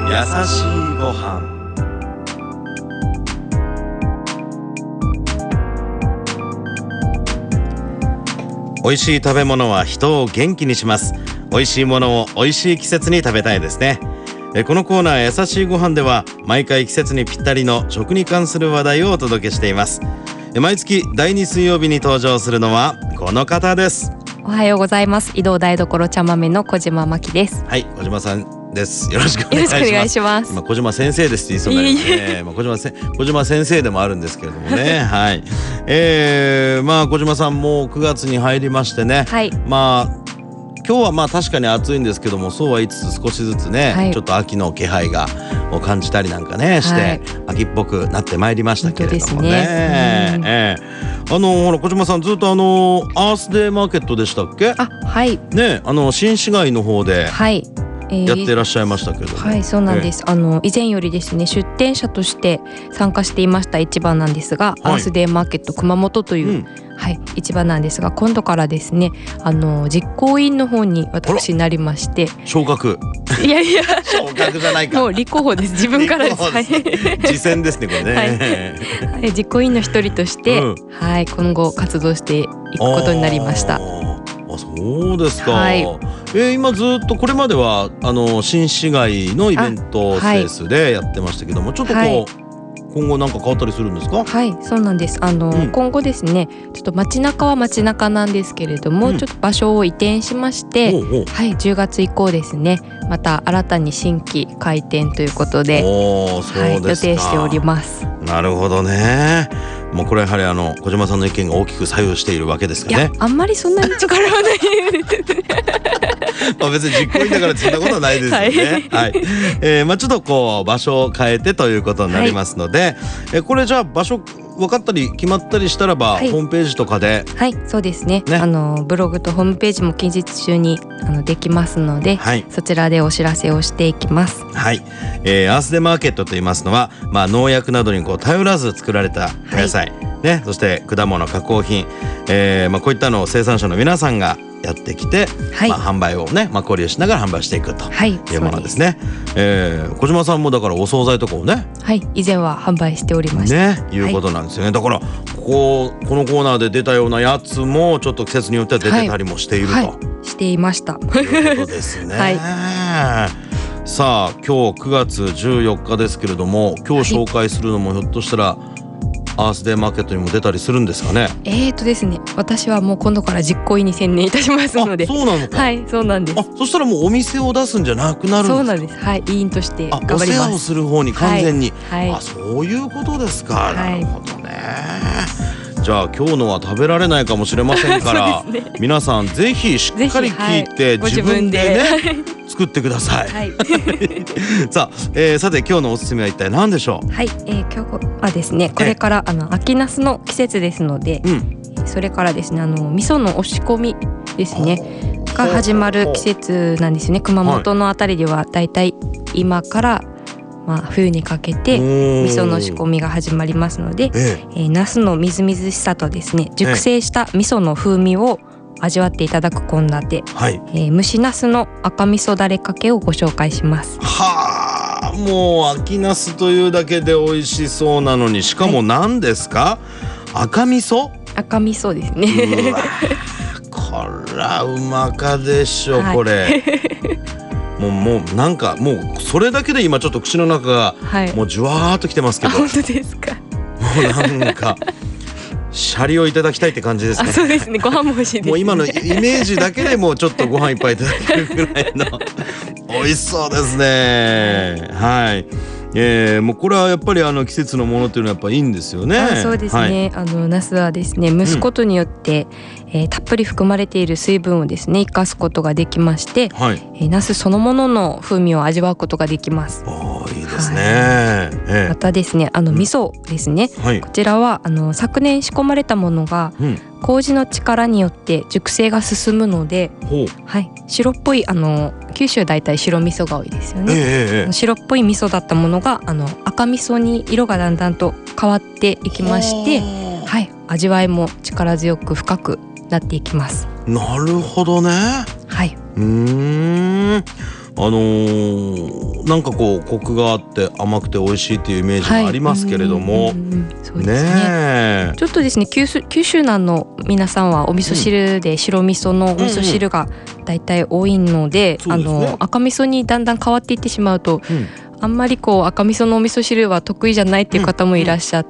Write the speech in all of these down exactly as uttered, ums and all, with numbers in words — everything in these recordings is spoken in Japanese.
優しいご飯。美味しい食べ物は人を元気にします。美味しいものを美味しい季節に食べたいですね。えこのコーナー優しいご飯では毎回季節にぴったりの食に関する話題をお届けしています。え毎月だいに水曜日に登場するのはこの方です。 おはようございます。移動台所茶豆の小島真希です。 はい、小島さんです。よろしくお願いします。 よろしくお願いします。 今小島先生ですって言いそうになりますね。まあ小島せ小島先生でもあるんですけれどもね。はい。えー、まあ小島さんもくがつに入りましてね。 はい。 まあ今日はまあ確かに暑いんですけども、そうは言いつつ少しずつね、はい、ちょっと秋の気配がを感じたりなんかねして、はい、秋っぽくなってまいりましたけれどもね。ねえー、あのほら小島さんずっとあのアースデーマーケットでしたっけ？ あ、はい。 ね、あの新市街の方で。はい。やっていらっしゃいましたけれども、 はい、そうなんです。あの以前よりですね、出店者として参加していました市場なんですが、はい、アースデーマーケット熊本という、うん、はい、市場なんですが、今度からですね、あの実行委員の方に私なりまして、 昇格。 いやいや昇格じゃないか。 もう立候補です。自分からです。はい、 次戦ですねこれね。 はい、実行委員の一人として、うん、はい、今後活動していくことになりました。 あ、そうですか。はい、えー、今ずっとこれまではあの新市街のイベントスペースでやってましたけども、はい、ちょっとこう、はい、今後なんか変わったりするんですか？ はい、そうなんです。あの、うん、今後ですね、ちょっと街中は街中なんですけれども、うん、ちょっと場所を移転しまして、おうおう、はい、じゅうがつ以降ですね、また新たに新規開店ということで、 おー、そうですか。はい、予定しております。 なるほどね。もうこれやはりあの小島さんの意見が大きく左右しているわけですかね。 いや、あんまりそんなに力はないまあ別に実行委員だからそんなことはないですよね。はい、はい、えー、まあちょっとこう場所を変えてということになりますので、はい、えこれじゃあ場所分かったり決まったりしたらば、はい、ホームページとかで、 はい、そうですね、ね、あのブログとホームページも近日中にあのできますので、はい、そちらでお知らせをしていきます。 はい、えー、アースデーマーケットと言いますのは、まあ、農薬などにこう頼らず作られたお野菜、はい、ね、そして果物加工品、えーまあ、こういったのを生産者の皆さんがやってきて、はい、まあ、販売をね、まあ、交流しながら販売していくというものですね。えー、小島さんもだからお惣菜とかをね、 はい、以前は販売しておりましたね、いうことなんですよね。はい、だからこここのコーナーで出たようなやつもちょっと季節によっては出てたりもしていると、はいはい、 していましたということですね。はい、さあ今日くがつじゅうよっかですけれども、今日紹介するのもひょっとしたらアースデーマーケットにも出たりするんですかね。 えーとですね、私はもう今度から実行委員に専念いたしますので。 あ、そうなのか。 はい、そうなんです。 あ、そしたらもうお店を出すんじゃなくなるんですか。 そうなんです。はい、委員として頑張ります。 お世話をする方に完全に、 はいはい、 あ、そういうことですか。 はい、 なるほどね。じゃあ今日のは食べられないかもしれませんから、ね、皆さんぜひしっかり聞いて、はい、自分でね作ってください。はい、さあ、えー、さて今日のおすすめは一体何でしょう。 はい、えー、今日はですね、これからあの秋ナスの季節ですので、うん、それからですね、あの味噌の押し込みですねが始まる季節なんですよね。熊本のあたりではだいたい今からまあ、冬にかけて味噌の仕込みが始まりますので、えええー、ナスのみずみずしさとですね、熟成した味噌の風味を味わっていただく献立、はい、えー、蒸しナスの赤味噌だれかけをご紹介します。 はあ、もう秋ナスというだけで美味しそうなのに、しかも何ですか、はい、赤味噌赤味噌ですね。 うわこらうまかでしょ、はい、これもうもうなんかもうそれだけで今ちょっと口の中がもうじゅわーっときてますけど、 はい、本当ですか。 もうなんかシャリをいただきたいって感じですかね。 あ、そうですね、ご飯も欲しいですね。 もう今のイメージだけでもうちょっとご飯いっぱいいただけるぐらいの美味しそうですね。はい、えー、もうこれはやっぱりあの季節のものっていうのはやっぱいいんですよね。 あ、そうですね、はい、あのナスはですね蒸すことによって、うん、えー、たっぷり含まれている水分をですね生かすことができまして、はい、えー、ナスそのものの風味を味わうことができます。 あ、いいですね。はい、 えー、またですね、あの味噌ですね、うん、はい、こちらはあの昨年仕込まれたものが、うん、麹の力によって熟成が進むので、はい、白っぽいあの九州だいたい白味噌が多いですよね。えー、白っぽい味噌だったものがあの赤味噌に色がだんだんと変わっていきまして、はい、味わいも力強く深くなっていきます。 なるほどね。 はい。 うーん、あのー、 なんかこうコクがあって甘くて美味しいっていうイメージもありますけれども、 そうですね。ちょっとですね、九州、九州南の皆さんはお味噌汁で白味噌のお味噌汁がだいたい多いので、うんうん、あの、ね、赤味噌にだんだん変わっていってしまうと、うん、あんまりこう赤味噌のお味噌汁は得意じゃないっていう方もいらっしゃって、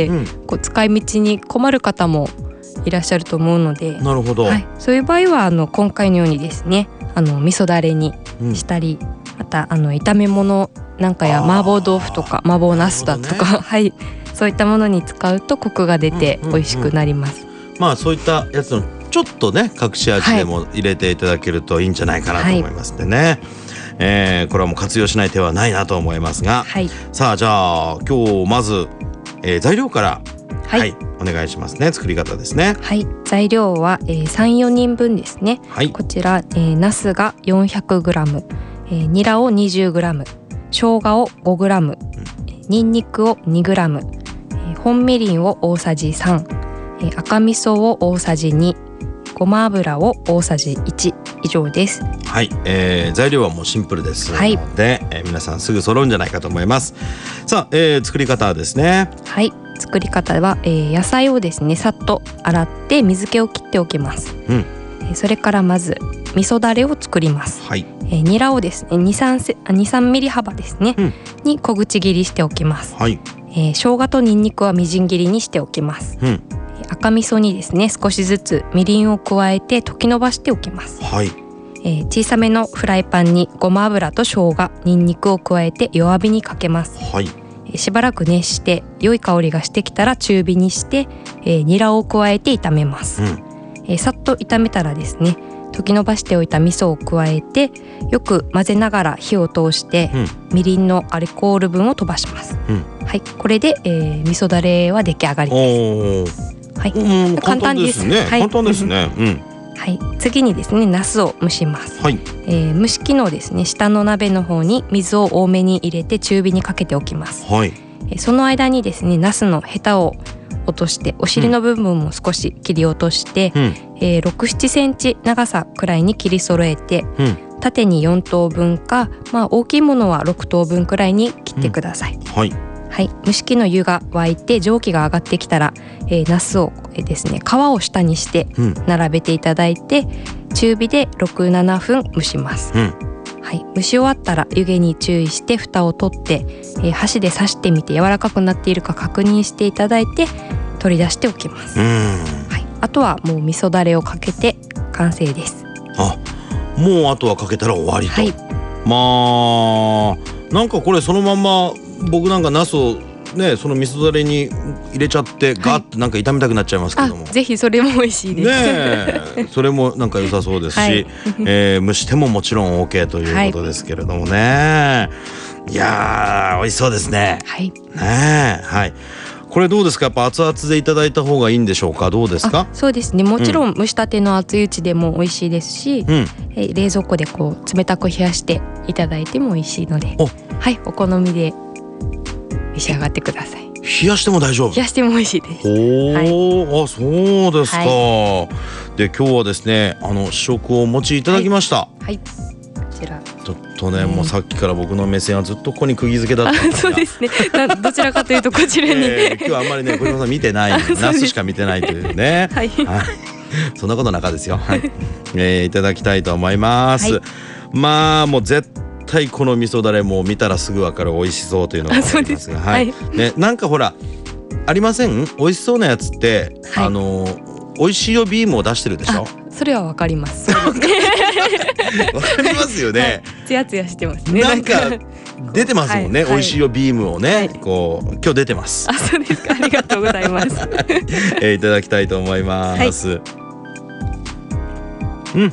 うんうん、こう使い道に困る方もいらっしゃると思うので、 なるほど、はい、 そういう場合はあの今回のようにですね、あの味噌だれにしたり、うんまたあの炒め物なんかや麻婆豆腐とか麻婆茄子だとか、ねはい、そういったものに使うとコクが出て美味しくなります、うんうんうん、 まあそういったやつのちょっとね隠し味でも入れていただけるといいんじゃないかなと思いますんでね、はいえー、これはもう活用しない手はないなと思いますが、はい、さあじゃあ今日まず、えー、材料から、はいはい、お願いしますね。作り方ですね。 はい、材料は、えー、さん、よにんぶんですね、はい、こちら、えー、ナスが よんひゃくグラム、えー、ニラを にじゅうグラム、生姜を ごグラム、うん、ニンニクを にグラム、えー、本みりんを大さじさん、えー、赤味噌を大さじに、ごま油を大さじいち以上です。 はい、えー、材料はもうシンプルですので、はいえー、皆さんすぐ揃うんじゃないかと思います。さあ、えー、作り方ですね。 はい、作り方は、えー、野菜をですねさっと洗って水気を切っておきます、うんえー、それからまず味噌だれを作ります、はいえー、ニラをですね にさんミリ幅ですね、うん、に小口切りしておきます、はいえー、生姜とニンニクはみじん切りにしておきます、うん、赤味噌にですね少しずつみりんを加えて溶き伸ばしておきます、はいえー、小さめのフライパンにごま油と生姜ニンニクを加えて弱火にかけます、はいしばらく熱して良い香りがしてきたら中火にして、えー、ニラを加えて炒めます、うんえー、さっと炒めたらですね溶き伸ばしておいた味噌を加えてよく混ぜながら火を通して、うん、みりんのアルコール分を飛ばします、うんはい、これで、えー、味噌だれは出来上がりです、はい、 うん簡単ですね、はい、簡単ですね、うんはい、次にですねナスを蒸します、はいえー、蒸し器のですね下の鍋の方に水を多めに入れて中火にかけておきます、はいえー、その間にですねナスのヘタを落としてお尻の部分も少し切り落として、うんえー、ろく、ななセンチ長さくらいに切り揃えて、うん、縦によん等分か、まあ、大きいものはろく等分くらいに切ってください、うん、はいはい、蒸し器の湯が沸いて蒸気が上がってきたら、えー、ナスを、えー、ですね皮を下にして並べていただいて、うん、中火でろく、ななふん蒸します、うんはい、蒸し終わったら湯気に注意して蓋を取って、えー、箸で刺してみて柔らかくなっているか確認していただいて取り出しておきます、うんはい、あとはもう味噌だれをかけて完成です。 あ、もうあとはかけたら終わりと、はい、まあなんかこれそのまんま僕なんかナスをねその味噌だれに入れちゃってガッてなんか炒めたくなっちゃいますけども、 はい、ぜひそれも美味しいですねそれもなんか良さそうですし、はいえー、蒸してももちろん OK ということですけれどもね、はい、いやー美味しそうですね。はいねはいこれどうですかやっぱ熱々でいただいた方がいいんでしょうかどうですか。 そうですねもちろん蒸したての熱いうちでも美味しいですし、うんえー、冷蔵庫でこう冷たく冷やしていただいても美味しいのでおはいお好みで召し上がってください。 冷やしても大丈夫。 冷やしても美味しいです。 お、はい、あそうですか、はい、で今日はですねあの試食をお持ちいただきました。はい、はい、こちらちょっとね、うん、もうさっきから僕の目線はずっとここに釘付けだったんですがそうですねどちらかというとこちらに、 えー、今日はあんまりね小島さん見てないナスしか見てないというねはい、はい、そんなことなかですよ、はいえー、いただきたいと思います、はい、まあもう絶対絶対この味噌だれも見たらすぐ分かる美味しそうというのがありますが、はいね、なんかほらありません美味しそうなやつって、はい、あの美味しいよビームを出してるでしょ。 それは分かります分かりますよね、はい、 ツヤツヤしてますね。 なんか出てますもんね、はい、美味しいよビームをね、はい、こう今日出てます。 あそうですかありがとうございます、 えー、いただきたいと思います、はい、うんう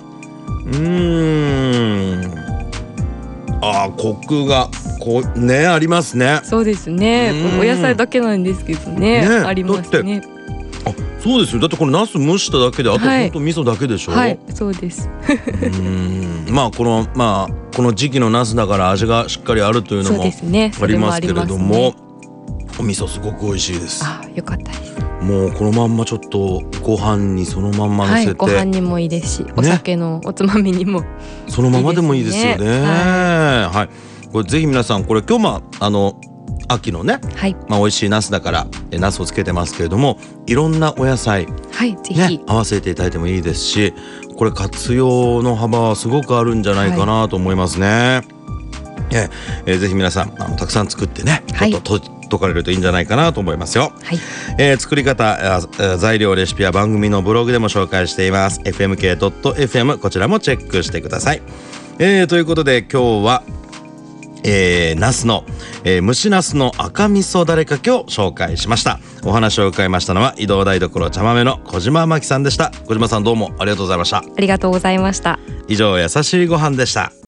ーんあコクがこうねありますね。 そうですねお野菜だけなんですけど ね, ねありますね。 あそうですよだってこれナス蒸しただけであと本当味噌だけでしょ。 はいそうですうんまあこのまあこの時期のナスだから味がしっかりあるというのもありますけれども、ね、お味噌すごく美味しいです。 あよかったです。 もうこのまんまちょっとご飯にそのまんまのせて、はい、 ご飯にもいいですし、ね、お酒のおつまみにもいいです、ね、 そのままでもいいですよね。はい、はい、 これぜひ皆さんこれ今日もあの秋のね、 はい、 まあ美味しいナスだからえナスをつけてますけれども、いろんなお野菜、 はい、ぜひ、 ね、合わせていただいてもいいですし、これ活用の幅はすごくあるんじゃないかなと思いますね。はい、ええー、ぜひ皆さんあのたくさん作ってね、ちょっとと解かれるといいんじゃないかなと思いますよ。 はい、えー、作り方、材料、レシピは番組のブログでも紹介しています。 エフエムケードットエフエム こちらもチェックしてください。えー、ということで今日はえー、ナスの、えー、蒸しナスの赤味噌だれかけを紹介しました。お話を伺いましたのは移動台所茶豆の小島真希さんでした。小島さんどうもありがとうございました。 ありがとうございました。 以上、優しいご飯でした。